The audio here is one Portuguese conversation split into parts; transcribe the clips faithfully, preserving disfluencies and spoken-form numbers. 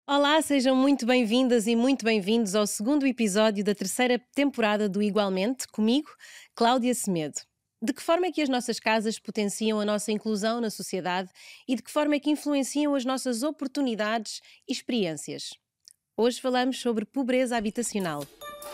Olá, sejam muito bem-vindas e muito bem-vindos ao segundo episódio da terceira temporada do Igualmente, comigo, Cláudia Semedo. De que forma é que as nossas casas potenciam a nossa inclusão na sociedade e de que forma é que influenciam as nossas oportunidades e experiências? Hoje falamos sobre pobreza habitacional.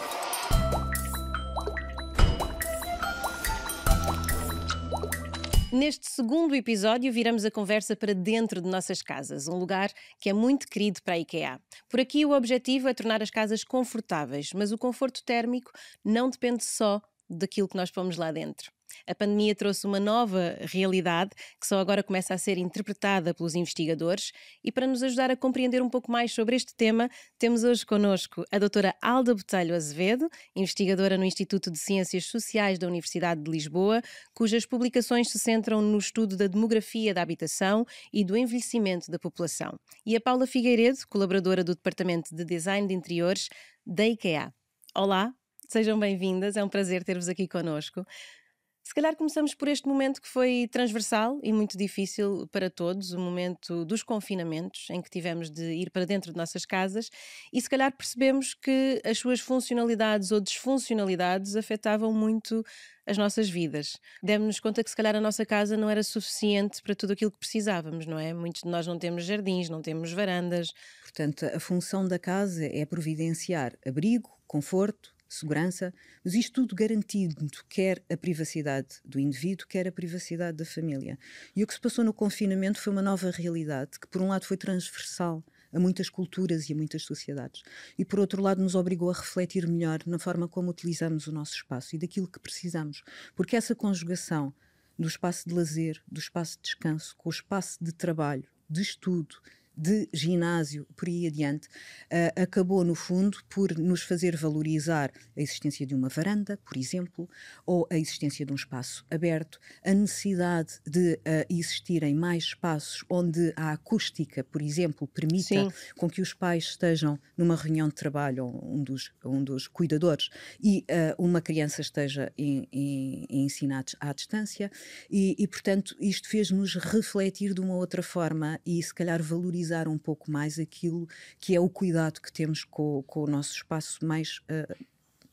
Neste segundo episódio, viramos a conversa para dentro de nossas casas, um lugar que é muito querido para a IKEA. Por aqui, o objetivo é tornar as casas confortáveis, mas o conforto térmico não depende só daquilo que nós pomos lá dentro. A pandemia trouxe uma nova realidade que só agora começa a ser interpretada pelos investigadores e para nos ajudar a compreender um pouco mais sobre este tema, temos hoje connosco a doutora Alda Botelho Azevedo, investigadora no Instituto de Ciências Sociais da Universidade de Lisboa, cujas publicações se centram no estudo da demografia da habitação e do envelhecimento da população. E a Paula Figueiredo, colaboradora do Departamento de Design de Interiores da IKEA. Olá, sejam bem-vindas, é um prazer ter-vos aqui connosco. Se calhar começamos por este momento que foi transversal e muito difícil para todos, o momento dos confinamentos, em que tivemos de ir para dentro de nossas casas e se calhar percebemos que as suas funcionalidades ou disfuncionalidades afetavam muito as nossas vidas. Demos-nos conta que se calhar a nossa casa não era suficiente para tudo aquilo que precisávamos, não é? Muitos de nós não temos jardins, não temos varandas. Portanto, a função da casa é providenciar abrigo, conforto, segurança, mas isto tudo garantindo quer a privacidade do indivíduo, quer a privacidade da família. E o que se passou no confinamento foi uma nova realidade, que por um lado foi transversal a muitas culturas e a muitas sociedades, e por outro lado nos obrigou a refletir melhor na forma como utilizamos o nosso espaço e daquilo que precisamos, porque essa conjugação do espaço de lazer, do espaço de descanso, com o espaço de trabalho, de estudo, de ginásio, por aí adiante, uh, acabou no fundo por nos fazer valorizar a existência de uma varanda, por exemplo, ou a existência de um espaço aberto, a necessidade de uh, existirem mais espaços onde a acústica, por exemplo, permita Sim. com que os pais estejam numa reunião de trabalho, ou um dos, um dos cuidadores, e uh, uma criança esteja em, em, em ensinados à distância, e, e portanto isto fez-nos refletir de uma outra forma e se calhar valorizar um pouco mais aquilo que é o cuidado que temos com, com o nosso espaço mais, uh,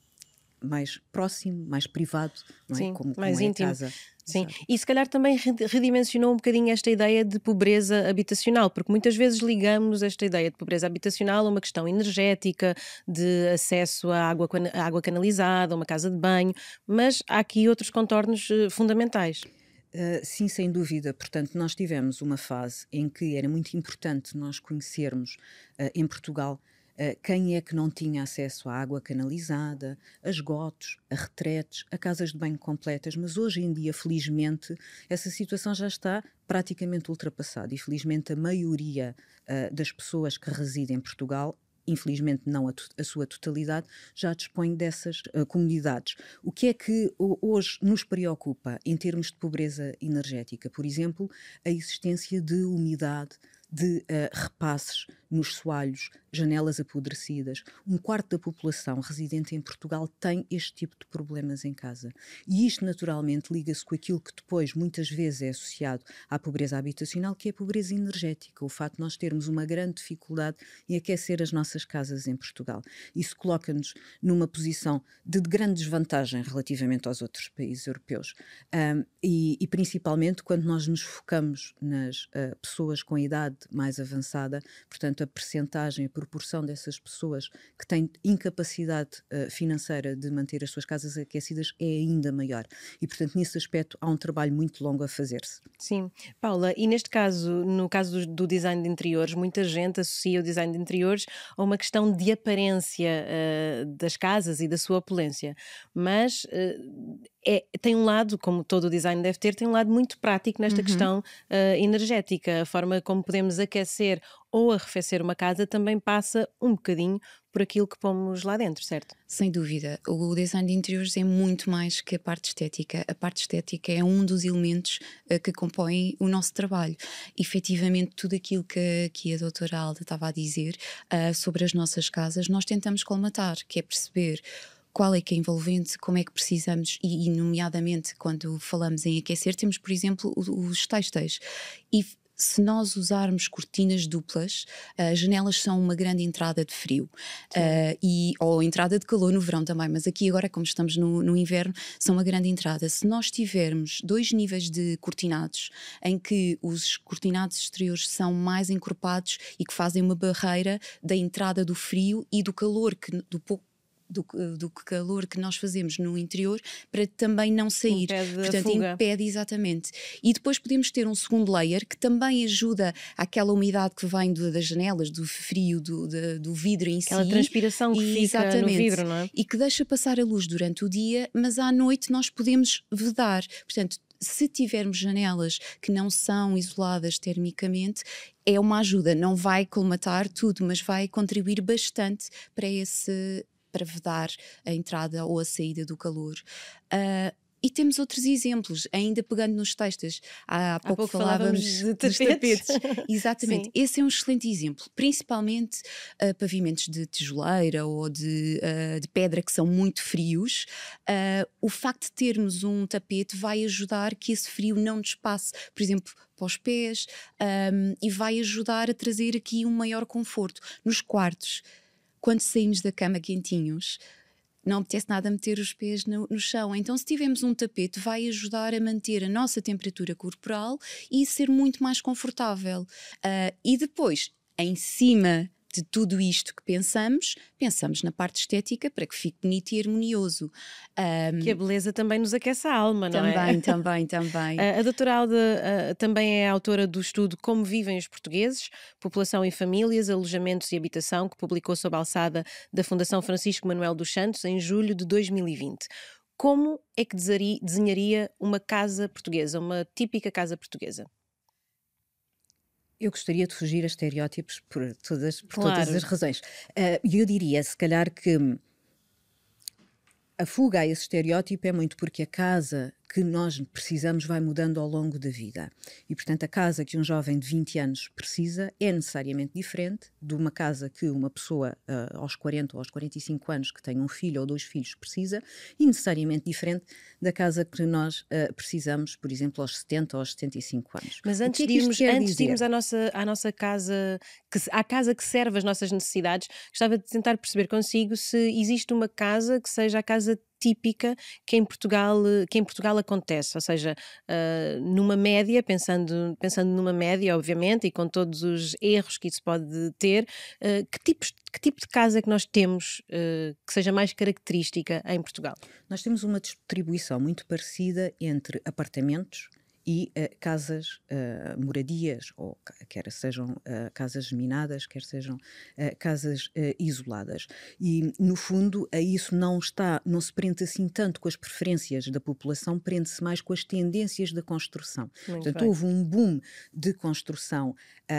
mais próximo, mais privado, não é? Sim, Como, mais como é a íntimo. casa. Sim, Exato. e se calhar também redimensionou um bocadinho esta ideia de pobreza habitacional, porque muitas vezes ligamos esta ideia de pobreza habitacional a uma questão energética, de acesso à água, à água canalizada, a uma casa de banho, mas há aqui outros contornos uh, fundamentais. Uh, sim, sem dúvida. Portanto, nós tivemos uma fase em que era muito importante nós conhecermos uh, em Portugal uh, quem é que não tinha acesso à água canalizada, a esgotos, a retretes, a casas de banho completas, mas hoje em dia, felizmente, essa situação já está praticamente ultrapassada e felizmente a maioria uh, das pessoas que residem em Portugal, infelizmente não a, a sua totalidade, já dispõe dessas uh, comunidades. O que é que uh, hoje nos preocupa em termos de pobreza energética? Por exemplo, a existência de umidade, de uh, repasses nos soalhos, janelas apodrecidas. Um quarto da população residente em Portugal tem este tipo de problemas em casa. E isto naturalmente liga-se com aquilo que depois muitas vezes é associado à pobreza habitacional, que é a pobreza energética, o facto de nós termos uma grande dificuldade em aquecer as nossas casas em Portugal. Isso coloca-nos numa posição de grande desvantagem relativamente aos outros países europeus. Um, e, e principalmente quando nós nos focamos nas uh, pessoas com idade mais avançada, portanto a percentagem, a proporção dessas pessoas que têm incapacidade uh, financeira de manter as suas casas aquecidas é ainda maior. E portanto nesse aspecto há um trabalho muito longo a fazer-se. Sim. Paula, e neste caso, no caso do, do design de interiores, muita gente associa o design de interiores a uma questão de aparência uh, das casas e da sua opulência, mas uh, é, tem um lado, como todo o design deve ter, tem um lado muito prático nesta Uhum. questão uh, energética. A forma como podemos aquecer ou arrefecer uma casa também passa um bocadinho por aquilo que pomos lá dentro, certo? Sem dúvida, o design de interiores é muito mais que a parte estética. A parte estética é um dos elementos uh, que compõem o nosso trabalho. Efetivamente, tudo aquilo que, que a doutora Alda estava a dizer uh, sobre as nossas casas, nós tentamos colmatar, que é perceber qual é que é envolvente, como é que precisamos, e, e nomeadamente quando falamos em aquecer, temos, por exemplo, os, os têxteis. E se nós usarmos cortinas duplas, as janelas são uma grande entrada de frio, uh, e, ou entrada de calor no verão também, mas aqui agora, como estamos no, no inverno, são uma grande entrada. Se nós tivermos dois níveis de cortinados, em que os cortinados exteriores são mais encorpados e que fazem uma barreira da entrada do frio e do calor, que, do pouco Do, do calor que nós fazemos no interior, para também não sair. Impede a Portanto, fuga. impede exatamente. E depois podemos ter um segundo layer que também ajuda àquela umidade que vem do, das janelas, do frio, do, do, do vidro em Aquela si. transpiração que E, fica exatamente, no vidro, não é? E que deixa passar a luz durante o dia, mas à noite nós podemos vedar. Portanto, se tivermos janelas que não são isoladas termicamente, é uma ajuda. Não vai colmatar tudo, mas vai contribuir bastante para esse... para vedar a entrada ou a saída do calor. Uh, e temos outros exemplos, ainda pegando nos textos. Há, há pouco, pouco falávamos, falávamos de dos tapetes. tapetes. Exatamente. Sim. Esse é um excelente exemplo. Principalmente uh, pavimentos de tijoleira ou de, uh, de pedra que são muito frios. Uh, o facto de termos um tapete vai ajudar que esse frio não nos passe, por exemplo, para os pés, um, e vai ajudar a trazer aqui um maior conforto. Nos quartos, quando saímos da cama quentinhos, não apetece nada meter os pés no, no chão. Então, se tivermos um tapete, vai ajudar a manter a nossa temperatura corporal e ser muito mais confortável. Uh, e depois, em cima de tudo isto que pensamos, pensamos na parte estética para que fique bonito e harmonioso. Um, Que a beleza também nos aquece a alma, não é? também, também, também. A, a doutora Alda uh, também é autora do estudo Como Vivem os Portugueses, População e Famílias, Alojamentos e Habitação, que publicou sob a alçada da Fundação Francisco Manuel dos Santos em julho de dois mil e vinte. Como é que desari- desenharia uma casa portuguesa, uma típica casa portuguesa? Eu gostaria de fugir a estereótipos por todas, por Claro. todas as razões. E uh, eu diria, se calhar, que a fuga a esse estereótipo é muito porque a casa que nós precisamos vai mudando ao longo da vida. E, portanto, a casa que um jovem de vinte anos precisa é necessariamente diferente de uma casa que uma pessoa uh, aos quarenta ou aos quarenta e cinco anos que tem um filho ou dois filhos precisa, e necessariamente diferente da casa que nós uh, precisamos, por exemplo, aos setenta ou aos setenta e cinco anos. Mas antes que é de que isto irmos, quer antes de dizer? irmos à nossa, à nossa casa, que, se- à casa que serve as nossas necessidades, gostava de tentar perceber consigo se existe uma casa que seja a casa típica que em Portugal, eh, que em Portugal acontece, ou seja, ah, numa média, pensando, pensando numa média, obviamente, e com todos os erros que isso pode ter, ah, que tipos, que tipo de casa é que nós temos ah, que seja mais característica em Portugal? Nós temos uma distribuição muito parecida entre apartamentos e uh, casas, uh, moradias, ou ca- quer sejam uh, casas geminadas, quer sejam uh, casas uh, isoladas. E, no fundo, a isso não está, não se prende assim tanto com as preferências da população, prende-se mais com as tendências da construção. Muito Portanto, bem. houve um boom de construção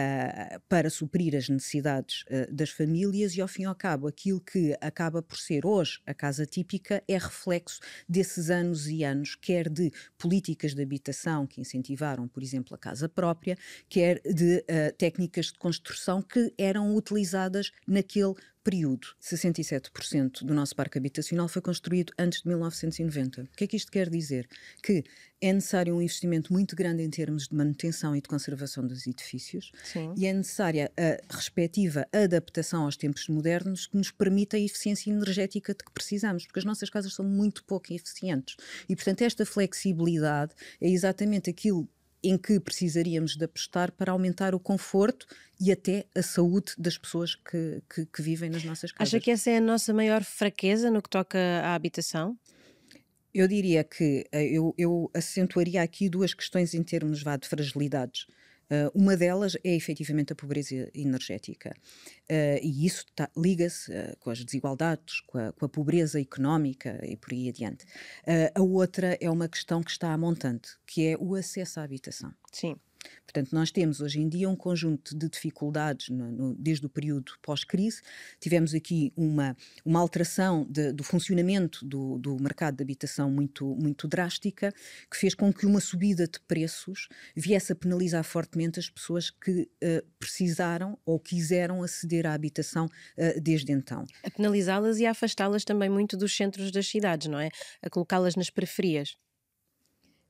uh, para suprir as necessidades uh, das famílias e, ao fim e ao cabo, aquilo que acaba por ser hoje a casa típica é reflexo desses anos e anos, quer de políticas de habitação que incentivaram, por exemplo, a casa própria, quer de uh, técnicas de construção que eram utilizadas naquele período. sessenta e sete por cento do nosso parque habitacional foi construído antes de mil novecentos e noventa. O que é que isto quer dizer? Que é necessário um investimento muito grande em termos de manutenção e de conservação dos edifícios. Sim. E é necessária a respectiva adaptação aos tempos modernos que nos permita a eficiência energética de que precisamos, porque as nossas casas são muito pouco eficientes. E, portanto, esta flexibilidade é exatamente aquilo em que precisaríamos de apostar para aumentar o conforto e até a saúde das pessoas que, que, que vivem nas nossas casas. Acha que essa é a nossa maior fraqueza no que toca à habitação? Eu diria que uh, eu, eu acentuaria aqui duas questões em termos vá, de fragilidades. Uh, uma delas é efetivamente a pobreza energética. Uh, e isso tá, liga-se uh, com as desigualdades, com a, com a pobreza económica e por aí adiante. Uh, a outra é uma questão que está a montante, que é o acesso à habitação. Sim. Portanto, nós temos hoje em dia um conjunto de dificuldades no, no, desde o período pós-crise. Tivemos aqui uma, uma alteração de, do funcionamento do, do mercado de habitação muito, muito drástica, que fez com que uma subida de preços viesse a penalizar fortemente as pessoas que uh, precisaram ou quiseram aceder à habitação uh, desde então. A penalizá-las e a afastá-las também muito dos centros das cidades, não é? A colocá-las nas periferias.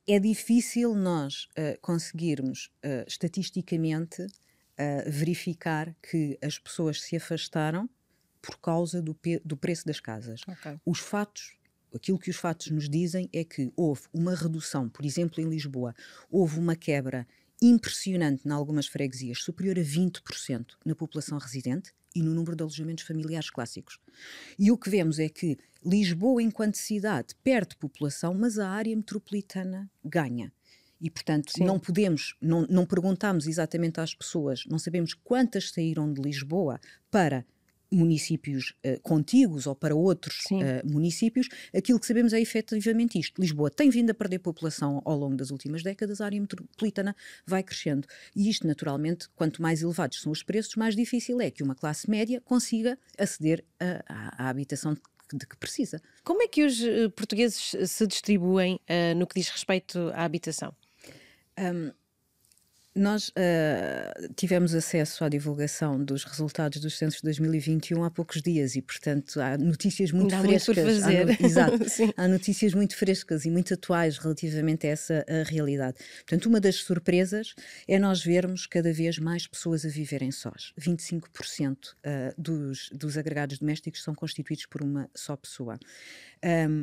é difícil nós uh, conseguirmos uh, estatisticamente uh, verificar que as pessoas se afastaram por causa do, do preço das casas. Okay. Os fatos, aquilo que os fatos nos dizem é que houve uma redução, por exemplo, em Lisboa, houve uma quebra impressionante em algumas freguesias, superior a vinte por cento na população residente e no número de alojamentos familiares clássicos. E o que vemos é que Lisboa, enquanto cidade, perde população, mas a área metropolitana ganha. E, portanto, Sim. não podemos, não, não perguntamos exatamente às pessoas, não sabemos quantas saíram de Lisboa para municípios uh, contíguos ou para outros uh, municípios. Aquilo que sabemos é efetivamente isto. Lisboa tem vindo a perder população ao longo das últimas décadas, a área metropolitana vai crescendo. E isto, naturalmente, quanto mais elevados são os preços, mais difícil é que uma classe média consiga aceder à habitação de que precisa. Como é que os uh, portugueses se distribuem uh, no que diz respeito à habitação? Um, Nós uh, tivemos acesso à divulgação dos resultados dos censos de dois mil e vinte e um há poucos dias e, portanto, há notícias muito Dá frescas. Muito por fazer. Há, no, exato. Há notícias muito frescas e muito atuais relativamente a essa a realidade. Portanto, uma das surpresas é nós vermos cada vez mais pessoas a viverem sós. vinte e cinco por cento uh, dos, dos agregados domésticos são constituídos por uma só pessoa. Um,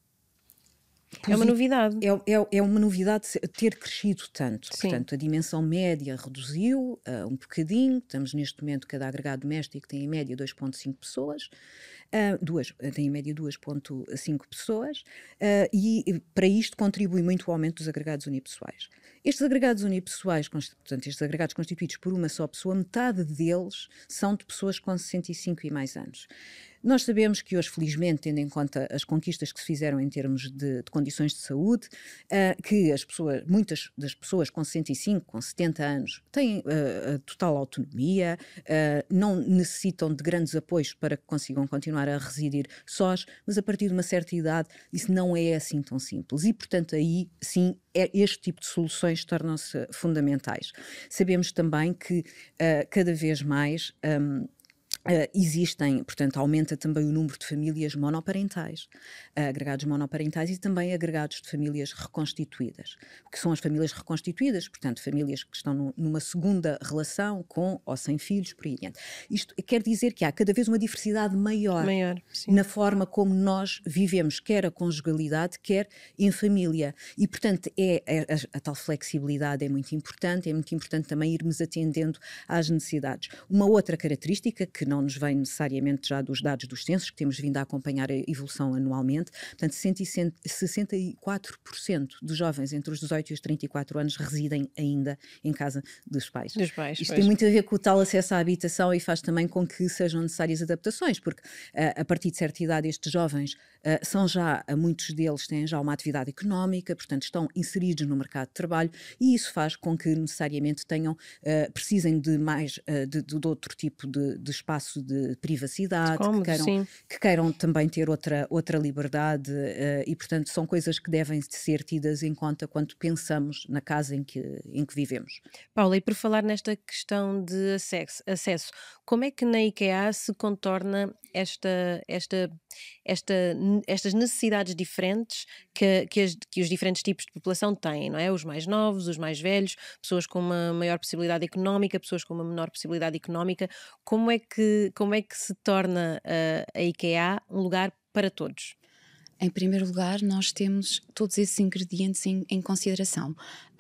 É uma novidade. É, é, é uma novidade ter crescido tanto. Sim. Portanto, a dimensão média reduziu uh, um bocadinho. Estamos neste momento, cada agregado doméstico tem em média dois vírgula cinco pessoas. Uh, duas, tem em média duas vírgula cinco pessoas. Uh, e para isto contribui muito o aumento dos agregados unipessoais. Estes agregados unipessoais, portanto, estes agregados constituídos por uma só pessoa, metade deles são de pessoas com sessenta e cinco e mais anos. Nós sabemos que hoje, felizmente, tendo em conta as conquistas que se fizeram em termos de, de condições de saúde, uh, que as pessoas, muitas das pessoas com sessenta e cinco, com setenta anos, têm uh, total autonomia, uh, não necessitam de grandes apoios para que consigam continuar a residir sós, mas a partir de uma certa idade isso não é assim tão simples. E, portanto, aí, sim, é, este tipo de soluções tornam-se fundamentais. Sabemos também que uh, cada vez mais... Um, Uh, existem, portanto, aumenta também o número de famílias monoparentais, uh, agregados monoparentais e também agregados de famílias reconstituídas. O que são as famílias reconstituídas? Portanto, famílias que estão no, numa segunda relação com ou sem filhos, por aí adiante. Isto quer dizer que há cada vez uma diversidade maior, maior na forma como nós vivemos, quer a conjugalidade, quer em família. E, portanto, é, é, a, a tal flexibilidade é muito importante, é muito importante também irmos atendendo às necessidades. Uma outra característica que não nos vem necessariamente já dos dados dos censos, que temos vindo a acompanhar a evolução anualmente, portanto, sessenta e quatro por cento dos jovens entre os dezoito e os trinta e quatro anos residem ainda em casa dos pais. Dos pais, Isto pois. tem muito a ver com o tal acesso à habitação e faz também com que sejam necessárias adaptações, porque uh, a partir de certa idade estes jovens uh, são já, uh, muitos deles têm já uma atividade económica, portanto estão inseridos no mercado de trabalho e isso faz com que necessariamente tenham, uh, precisem de mais, uh, de, de outro tipo de, de espaço de privacidade, Cômodo, que, queiram, que queiram também ter outra, outra liberdade uh, e, portanto, são coisas que devem ser tidas em conta quando pensamos na casa em que, em que vivemos. Paula, e por falar nesta questão de acesso, acesso, como é que na IKEA se contorna esta, esta, esta, estas necessidades diferentes que, que, as, que os diferentes tipos de população têm, não é? Os mais novos, os mais velhos, pessoas com uma maior possibilidade económica, pessoas com uma menor possibilidade económica. Como é que, como é que se torna uh, a IKEA um lugar para todos? Em primeiro lugar, nós temos todos esses ingredientes em, em consideração.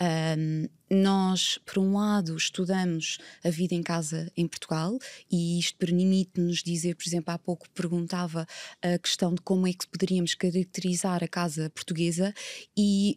Um, nós, por um lado, estudamos a vida em casa em Portugal e isto permite-nos dizer, por exemplo, há pouco perguntava a questão de como é que poderíamos caracterizar a casa portuguesa e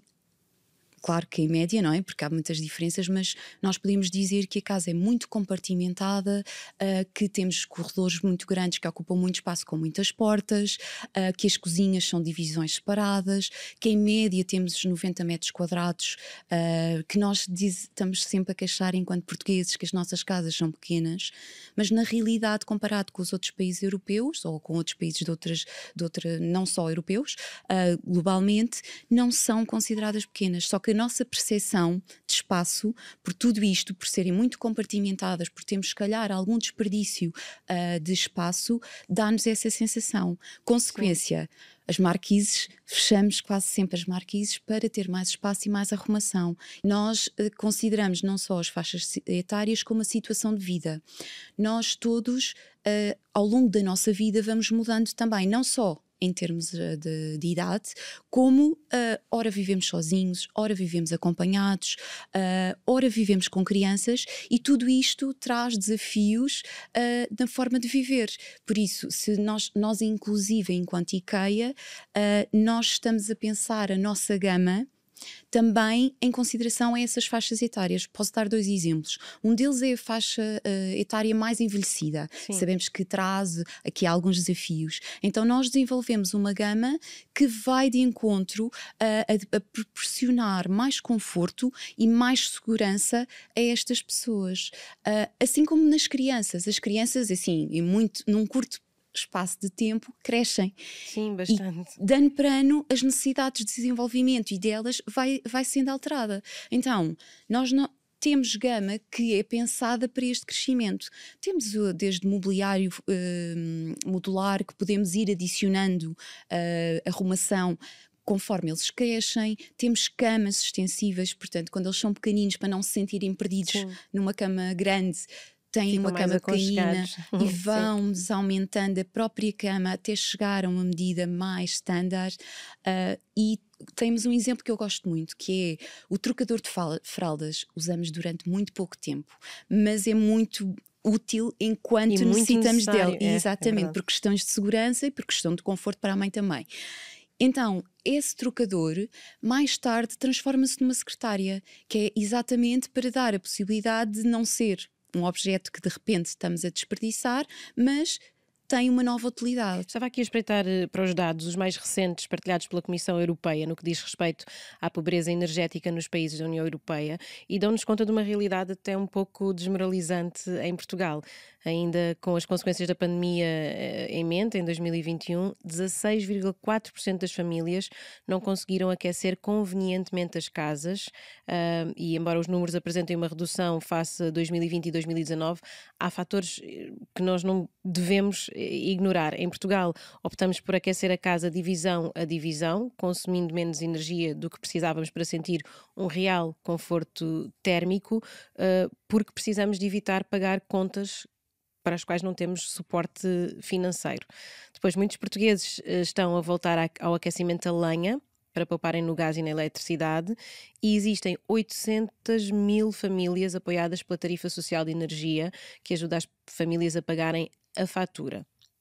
claro que em média, não é? Porque há muitas diferenças, mas nós podemos dizer que a casa é muito compartimentada, uh, que temos corredores muito grandes que ocupam muito espaço com muitas portas, uh, que as cozinhas são divisões separadas, que em média temos noventa metros quadrados, uh, que nós diz, estamos sempre a queixar enquanto portugueses que as nossas casas são pequenas, mas na realidade, comparado com os outros países europeus ou com outros países de outras, de outra, não só europeus, uh, globalmente, não são consideradas pequenas, só que nossa percepção de espaço, por tudo isto, por serem muito compartimentadas, por termos, se calhar, algum desperdício uh, de espaço, dá-nos essa sensação. Consequência, sim, as marquises, fechamos quase sempre as marquises para ter mais espaço e mais arrumação. Nós uh, consideramos não só as faixas etárias como a situação de vida. Nós todos, uh, ao longo da nossa vida, vamos mudando também, não só em termos de, de idade, como uh, ora vivemos sozinhos, ora vivemos acompanhados, uh, ora vivemos com crianças, e tudo isto traz desafios uh, na forma de viver. Por isso, se nós, nós inclusive enquanto IKEA, uh, nós estamos a pensar a nossa gama também em consideração a essas faixas etárias. Posso dar dois exemplos. Um deles é a faixa uh, etária mais envelhecida. Sim. Sabemos que traz aqui alguns desafios. Então nós desenvolvemos uma gama que vai de encontro uh, a, a proporcionar mais conforto e mais segurança a estas pessoas. Uh, assim como nas crianças. As crianças, assim, em muito, num curto espaço de tempo, crescem. Sim, bastante. E, de ano para ano, as necessidades de desenvolvimento e delas vai, vai sendo alterada. Então, nós não, temos gama que é pensada para este crescimento. Temos uh, desde mobiliário uh, modular, que podemos ir adicionando uh, arrumação conforme eles crescem. Temos camas extensivas, portanto, quando eles são pequeninos, para não se sentirem perdidos, sim, numa cama grande, têm Ficam uma cama pequenina e vamos aumentando a própria cama até chegar a uma medida mais standard. Uh, e temos um exemplo que eu gosto muito, que é o trocador de fraldas. Usamos durante muito pouco tempo, mas é muito útil enquanto necessitamos dele. É, Exatamente, é por questões de segurança e por questão de conforto para a mãe também. Então, esse trocador, mais tarde, transforma-se numa secretária, que é exatamente para dar a possibilidade de não ser um objeto que de repente estamos a desperdiçar, mas tem uma nova utilidade. Estava aqui a espreitar para os dados, os mais recentes partilhados pela Comissão Europeia no que diz respeito à pobreza energética nos países da União Europeia, e dão-nos conta de uma realidade até um pouco desmoralizante em Portugal. Ainda com as consequências da pandemia em mente, em dois mil e vinte e um, dezasseis vírgula quatro por cento das famílias não conseguiram aquecer convenientemente as casas, uh, e embora os números apresentem uma redução face a dois mil e vinte e dois mil e dezanove, há fatores que nós não devemos ignorar. Em Portugal, optamos por aquecer a casa divisão a divisão, consumindo menos energia do que precisávamos para sentir um real conforto térmico, uh, porque precisamos de evitar pagar contas para as quais não temos suporte financeiro. Depois, muitos portugueses estão a voltar ao aquecimento a lenha para pouparem no gás e na eletricidade, e existem oitocentas mil famílias apoiadas pela tarifa social de energia, que ajuda as famílias a pagarem a fatura.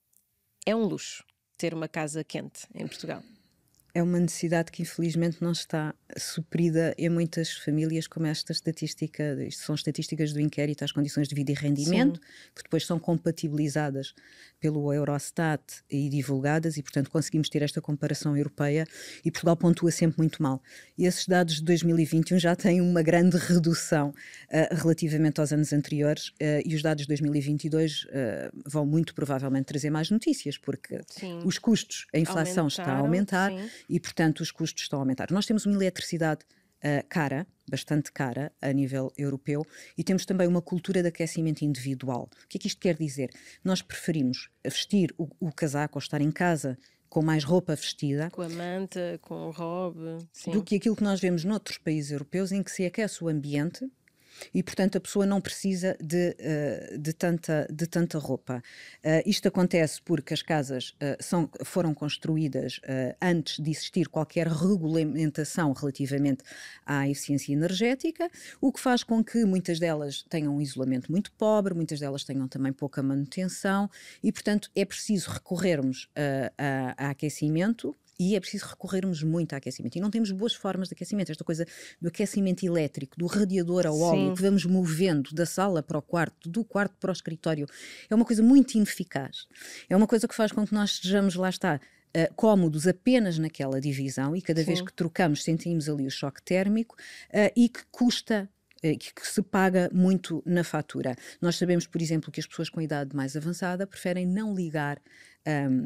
É um luxo ter uma casa quente em Portugal. É uma necessidade que infelizmente não está suprida em muitas famílias, como esta estatística, isto são estatísticas do inquérito às condições de vida e rendimento, sim, que depois são compatibilizadas pelo Eurostat e divulgadas, e portanto conseguimos ter esta comparação europeia, e Portugal pontua sempre muito mal. E esses dados de dois mil e vinte e um já têm uma grande redução uh, relativamente aos anos anteriores, uh, e os dados de dois mil e vinte e dois uh, vão muito provavelmente trazer mais notícias, porque sim, os custos, a inflação Aumentaram, está a aumentar, sim, e, portanto, os custos estão a aumentar. Nós temos uma eletricidade uh, cara, bastante cara, a nível europeu, e temos também uma cultura de aquecimento individual. O que é que isto quer dizer? Nós preferimos vestir o, o casaco ou estar em casa com mais roupa vestida, com a manta, com o robe, sim, do que aquilo que nós vemos noutros países europeus, em que se aquece o ambiente, e, portanto, a pessoa não precisa de, uh, de, tanta, de tanta roupa. Uh, isto acontece porque as casas uh, são, foram construídas uh, antes de existir qualquer regulamentação relativamente à eficiência energética, o que faz com que muitas delas tenham um isolamento muito pobre, muitas delas tenham também pouca manutenção, e, portanto, é preciso recorrermos uh, a, a aquecimento, e é preciso recorrermos muito a aquecimento. E não temos boas formas de aquecimento. Esta coisa do aquecimento elétrico, do radiador ao óleo, que vamos movendo da sala para o quarto, do quarto para o escritório, é uma coisa muito ineficaz. É uma coisa que faz com que nós estejamos, lá está, uh, cómodos apenas naquela divisão, e cada Sim. vez que trocamos sentimos ali o choque térmico, uh, e que custa, que se paga muito na fatura. Nós sabemos, por exemplo, que as pessoas com idade mais avançada preferem não ligar um,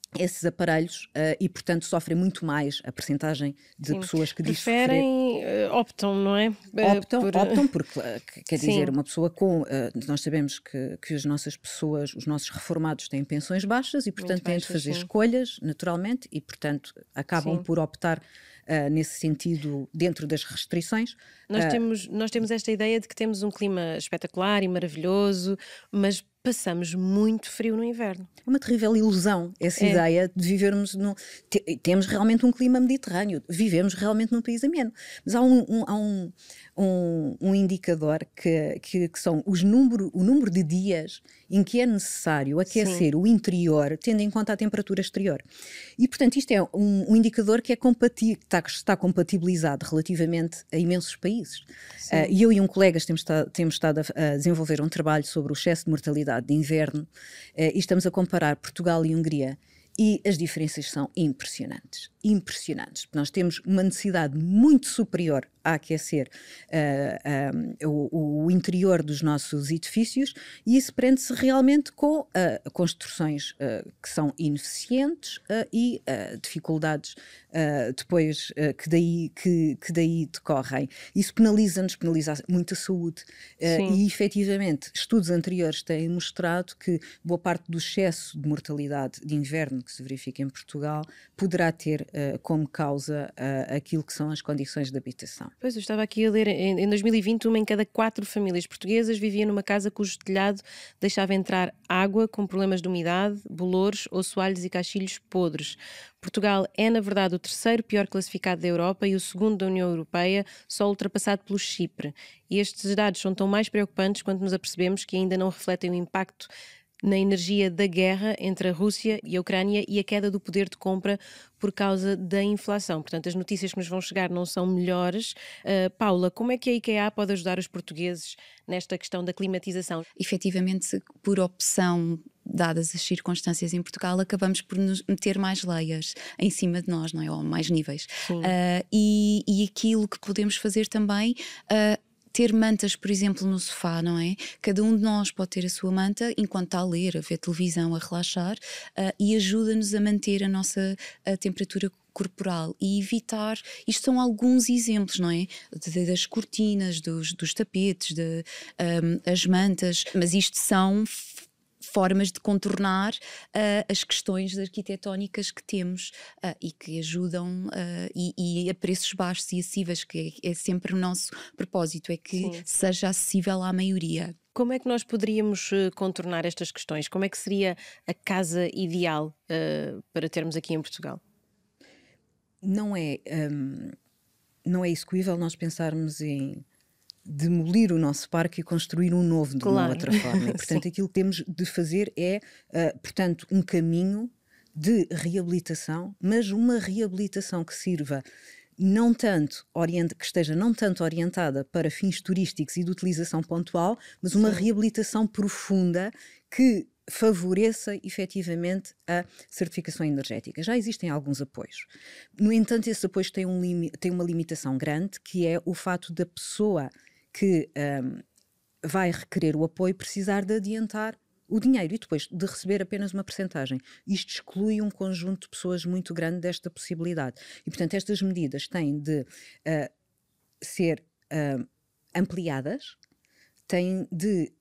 esses aparelhos uh, e, portanto, sofrem muito mais a percentagem de Sim. pessoas que diz preferem, sofrer. optam, não é? Optam, por... optam porque, quer Sim. dizer, uma pessoa com... Uh, nós sabemos que, que as nossas pessoas, os nossos reformados têm pensões baixas e, portanto, têm de fazer sim. escolhas, naturalmente, e, portanto, acabam sim. por optar uh, nesse sentido dentro das restrições. Nós, uh, temos, nós temos esta ideia de que temos um clima espetacular e maravilhoso, mas passamos muito frio no inverno. É uma terrível ilusão essa é. ideia de vivermos no... Te, temos realmente um clima mediterrâneo, vivemos realmente num país ameno, mas há um, um, há um, um, um indicador que, que, que são os número, o número de dias em que é necessário aquecer Sim. o interior, tendo em conta a temperatura exterior. E, portanto, isto é um, um indicador que é compati está, está compatibilizado relativamente a imensos países. Uh, e eu e um colega temos, temos estado a, a desenvolver um trabalho sobre o excesso de mortalidade de inverno, uh, e estamos a comparar Portugal e Hungria, e as diferenças são impressionantes, impressionantes. Nós temos uma necessidade muito superior a aquecer uh, uh, o, o interior dos nossos edifícios, e isso prende-se realmente com uh, construções uh, que são ineficientes uh, e uh, dificuldades uh, depois uh, que, daí, que, que daí decorrem. Isso penaliza-nos, penaliza muito a saúde uh, e efetivamente estudos anteriores têm mostrado que boa parte do excesso de mortalidade de inverno que se verifica em Portugal poderá ter uh, como causa uh, aquilo que são as condições de habitação. Pois, eu estava aqui a ler, em, em dois mil e vinte, uma em cada quatro famílias portuguesas vivia numa casa cujo telhado deixava entrar água com problemas de umidade, bolores ou soalhos e caixilhos podres. Portugal é, na verdade, o terceiro pior classificado da Europa e o segundo da União Europeia, só ultrapassado pelo Chipre. E estes dados são tão mais preocupantes quando nos apercebemos que ainda não refletem o impacto na energia da guerra entre a Rússia e a Ucrânia e a queda do poder de compra por causa da inflação. Portanto, as notícias que nos vão chegar não são melhores. Uh, Paula, como é que a IKEA pode ajudar os portugueses nesta questão da climatização? Efetivamente, por opção, dadas as circunstâncias em Portugal, acabamos por nos meter mais layers em cima de nós, não é? Ou mais níveis. Uh, e, e aquilo que podemos fazer também... Uh, ter mantas, por exemplo, no sofá, não é? Cada um de nós pode ter a sua manta enquanto está a ler, a ver televisão, a relaxar, uh, e ajuda-nos a manter a nossa a temperatura corporal e evitar, isto são alguns exemplos, não é? De, das cortinas, dos, dos tapetes, de, um, as mantas, mas isto são formas de contornar uh, as questões arquitetónicas que temos uh, e que ajudam uh, e, e a preços baixos e acessíveis, que é, é sempre o nosso propósito, é que Sim. seja acessível à maioria. Como é que nós poderíamos uh, contornar estas questões? Como é que seria a casa ideal uh, para termos aqui em Portugal? Não é, um, não é execuível nós pensarmos em demolir o nosso parque e construir um novo de claro. uma outra forma. E, portanto, aquilo que temos de fazer é, uh, portanto, um caminho de reabilitação, mas uma reabilitação que sirva não tanto, que esteja não tanto orientada para fins turísticos e de utilização pontual, mas uma Sim. reabilitação profunda que favoreça efetivamente a certificação energética. Já existem alguns apoios. No entanto, esses apoios têm, um têm uma limitação grande, que é o fato da pessoa que um, vai requerer o apoio precisar de adiantar o dinheiro e depois de receber apenas uma percentagem. Isto exclui um conjunto de pessoas muito grande desta possibilidade. E, portanto, estas medidas têm de uh, ser uh, ampliadas, têm de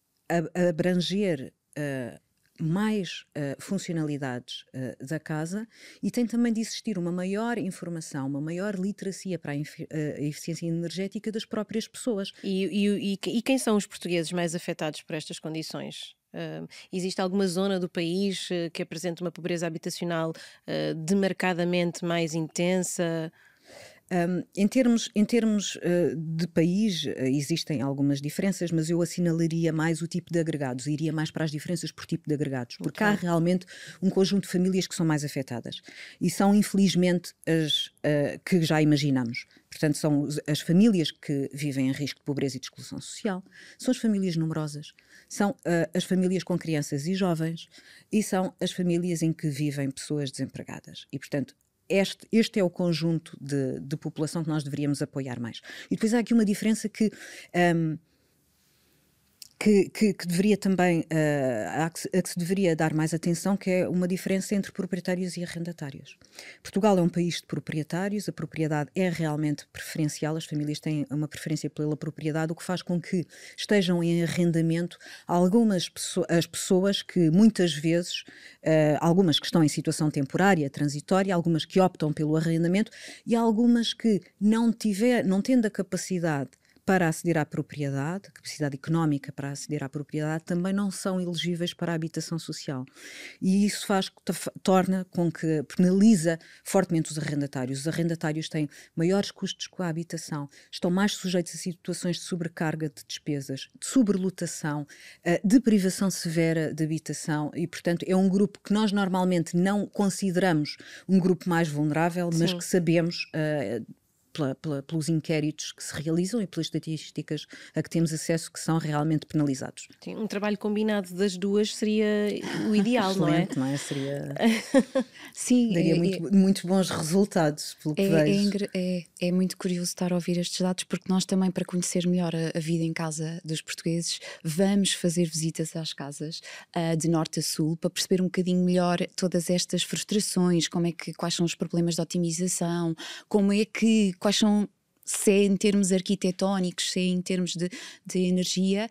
abranger uh, mais uh, funcionalidades uh, da casa e tem também de existir uma maior informação, uma maior literacia para a, uh, a eficiência energética das próprias pessoas. E, e, e, e quem são os portugueses mais afetados por estas condições? Uh, existe alguma zona do país uh, que apresenta uma pobreza habitacional uh, demarcadamente mais intensa? Um, em termos, em termos uh, de país, uh, existem algumas diferenças, mas eu assinalaria mais o tipo de agregados, iria mais para as diferenças por tipo de agregados, porque okay. há realmente um conjunto de famílias que são mais afetadas e são infelizmente as uh, que já imaginamos. Portanto, são as famílias que vivem em risco de pobreza e de exclusão social, são as famílias numerosas, são uh, as famílias com crianças e jovens e são as famílias em que vivem pessoas desempregadas. E, portanto, Este, este é o conjunto de, de população que nós deveríamos apoiar mais. E depois há aqui uma diferença que um, que, que, que deveria também, uh, a, que se, a que se deveria dar mais atenção, que é uma diferença entre proprietários e arrendatários. Portugal é um país de proprietários, a propriedade é realmente preferencial, as famílias têm uma preferência pela propriedade, o que faz com que estejam em arrendamento algumas pessoas, as pessoas que muitas vezes, uh, algumas que estão em situação temporária, transitória, algumas que optam pelo arrendamento e algumas que não tiver, não tendo a capacidade para aceder à propriedade, capacidade económica para aceder à propriedade, também não são elegíveis para a habitação social. E isso faz, torna com que penaliza fortemente os arrendatários. Os arrendatários têm maiores custos com a habitação, estão mais sujeitos a situações de sobrecarga de despesas, de sobrelotação, de privação severa de habitação e, portanto, é um grupo que nós normalmente não consideramos um grupo mais vulnerável, mas Sim. que sabemos... Uh, Pela, pela, pelos inquéritos que se realizam e pelas estatísticas a que temos acesso, que são realmente penalizados. Sim, um trabalho combinado das duas seria o ideal, não é? Não é? Seria... Sim, daria é, muito, é, muito bons resultados, pelo que é, vejo. É, é, é muito curioso estar a ouvir estes dados, porque nós também, para conhecer melhor a, a vida em casa dos portugueses, vamos fazer visitas às casas, uh, de norte a sul, para perceber um bocadinho melhor todas estas frustrações, como é que, quais são os problemas de otimização, como é que quais são, se é em termos arquitetónicos, se é em termos de, de energia,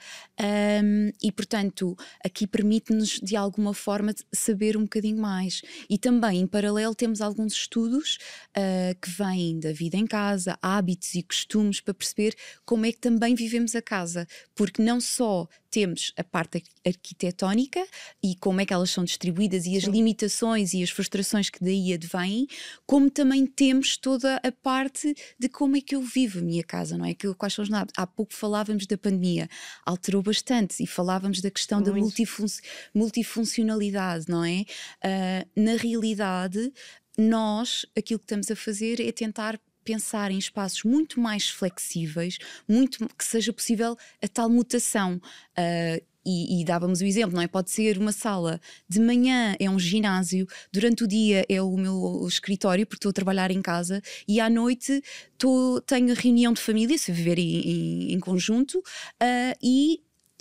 um, e portanto aqui permite-nos de alguma forma saber um bocadinho mais. E também em paralelo temos alguns estudos uh, que vêm da vida em casa, hábitos e costumes, para perceber como é que também vivemos a casa, porque não só temos a parte arquitetónica e como é que elas são distribuídas e as Sim. limitações e as frustrações que daí advêm, como também temos toda a parte de como é que eu vivo a minha casa, não é? Que, quais são os hábitos? Há pouco falávamos da pandemia, alterou bastante, e falávamos da questão Muito. da multifun multifuncionalidade, não é? Uh, na realidade, nós, aquilo que estamos a fazer é tentar pensar em espaços muito mais flexíveis, muito, que seja possível a tal mutação. Uh, e, e dávamos o exemplo, não é? Pode ser uma sala, de manhã é um ginásio, durante o dia é o meu escritório, porque estou a trabalhar em casa, e à noite tô, tenho a reunião de família, se viver em, em, em conjunto, uh, e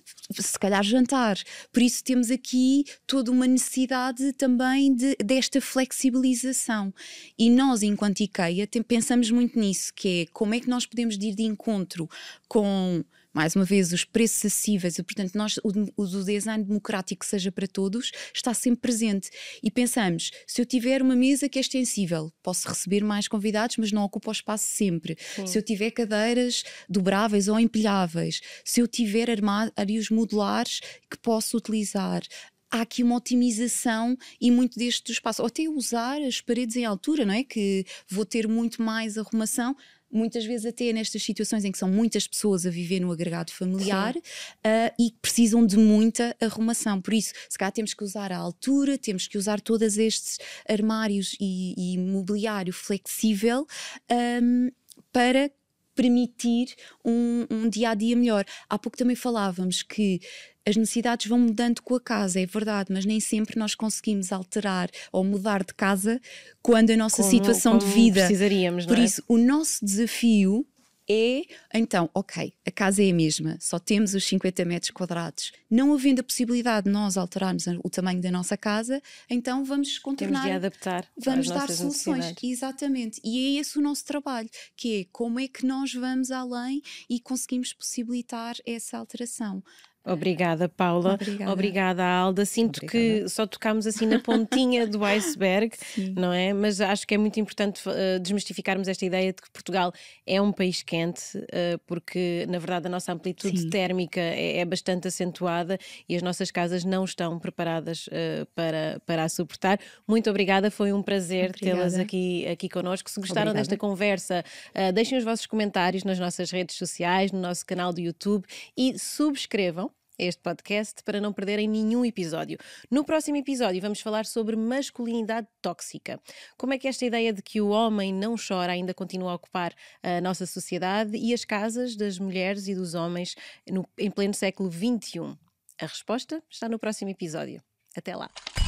se calhar jantar. Por isso temos aqui toda uma necessidade também de, desta flexibilização. E nós, enquanto IKEA, tem, pensamos muito nisso, que é como é que nós podemos ir de encontro com, mais uma vez, os preços acessíveis, e, portanto, nós, o, o design democrático que seja para todos, está sempre presente. E pensamos, se eu tiver uma mesa que é extensível, posso receber mais convidados, mas não ocupa o espaço sempre. Sim. Se eu tiver cadeiras dobráveis ou empilháveis, se eu tiver armários modulares que posso utilizar, há aqui uma otimização e muito deste espaço, ou até usar as paredes em altura, não é? Que vou ter muito mais arrumação, muitas vezes até nestas situações em que são muitas pessoas a viver no agregado familiar uh, e precisam de muita arrumação. Por isso, se calhar temos que usar a altura, temos que usar todos estes armários e, e mobiliário flexível um, para permitir um, um dia-a-dia melhor. Há pouco também falávamos que as necessidades vão mudando com a casa, é verdade, mas nem sempre nós conseguimos alterar ou mudar de casa quando a nossa como, situação como de vida. Precisaríamos, Por não é? isso, o nosso desafio é, então, ok, a casa é a mesma, só temos os cinquenta metros quadrados. Não havendo a possibilidade de nós alterarmos o tamanho da nossa casa, então vamos contornar. Temos de adaptar. Vamos dar soluções. Exatamente. E é esse o nosso trabalho, que é como é que nós vamos além e conseguimos possibilitar essa alteração. Obrigada, Paula. Obrigada, Obrigada Alda. Sinto Obrigada. que só tocámos assim na pontinha do iceberg, Sim. não é? Mas acho que é muito importante uh, desmistificarmos esta ideia de que Portugal é um país quente, uh, porque na verdade a nossa amplitude Sim. térmica é, é bastante acentuada e as nossas casas não estão preparadas uh, para, para a suportar. Muito obrigada, foi um prazer tê-las aqui, aqui connosco. Se gostaram Obrigada. desta conversa, uh, deixem os vossos comentários nas nossas redes sociais, no nosso canal do YouTube e subscrevam este podcast para não perderem nenhum episódio. No próximo episódio vamos falar sobre masculinidade tóxica. Como é que esta ideia de que o homem não chora ainda continua a ocupar a nossa sociedade e as casas das mulheres e dos homens no, em pleno século vinte e um? A resposta está no próximo episódio. Até lá!